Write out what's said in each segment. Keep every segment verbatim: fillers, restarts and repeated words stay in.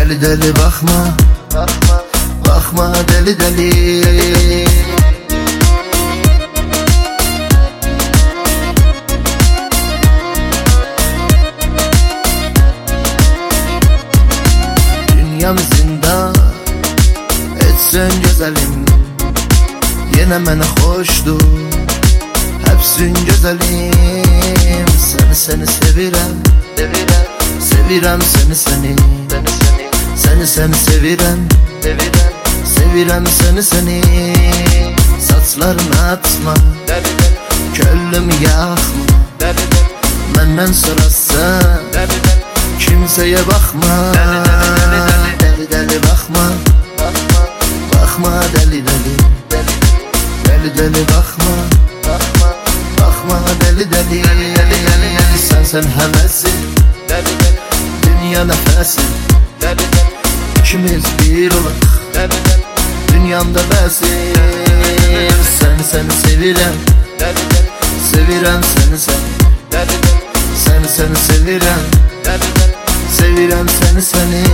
Deli deli bakma, bakma, bakma deli deli. Dünyam zindan etsen güzelim, yine mene hoşdur hepsin güzelim. Seni seni sevirem, sevirem, sevirem seni seni, seni seni, seni seni sevirem, sevirem, sevirem seni seni. Saçlarını atma, köllümü yakma, menden sorarsan kimseye bakma. Deli deli bakma, bakma, bakma deli deli, deli deli bakma, bakma, bakma deli deli. Sen sen hevesin, dünya nefesin, İkimiz bir olak, dünyamda besin. Seni seni sevirem, sevirem seni seni, seni seni sevirem, sevirem seni seni.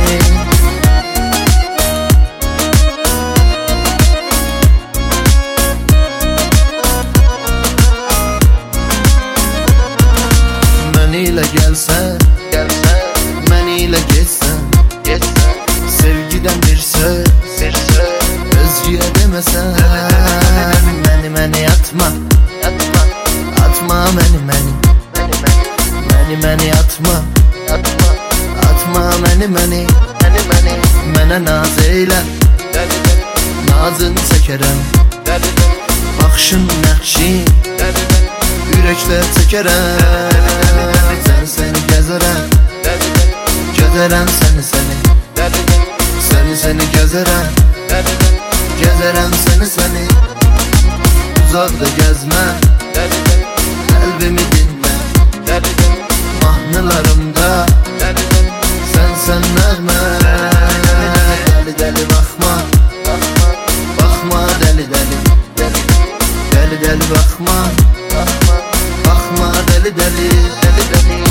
Ile gelsen, gelsen, ben ile geçsen, geçsen, sevgiden bir söz, bir söz, özgüye demesen, beni beni yatma, yatma, atma beni beni, beni beni yatma, yatma, atma beni beni, beni beni, bana naz eyle, nazın çekerem, bakışın nakşin, yürekler çekerem. Seni seni gezerem, gezerem seni seni, seni seni gezerem, gezerem seni seni. Uzakta gezme, kalbimi dinle, mahnılarımda sen sen nerme. Deli deli bakma, bakma deli deli, deli deli bakma, bakma deli deli, deli deli.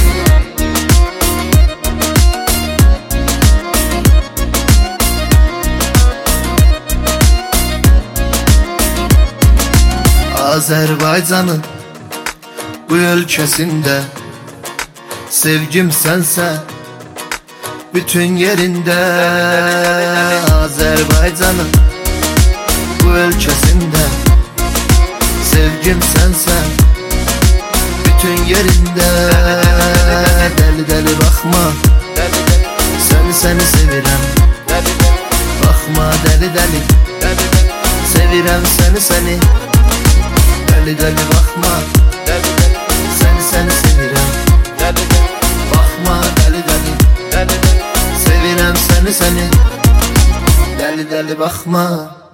Azerbaycan'ın bu ülkesinde sevgim sense bütün yerinde. Azerbaycan'ın bu ülkesinde sevgim sense bütün yerinde. Deli deli bakma, seni seni sevirem, bakma deli deli, sevirem seni seni. Deli deli bakma, seni seni sevirem, bakma deli deli, sevirem seni seni. Deli deli bakma.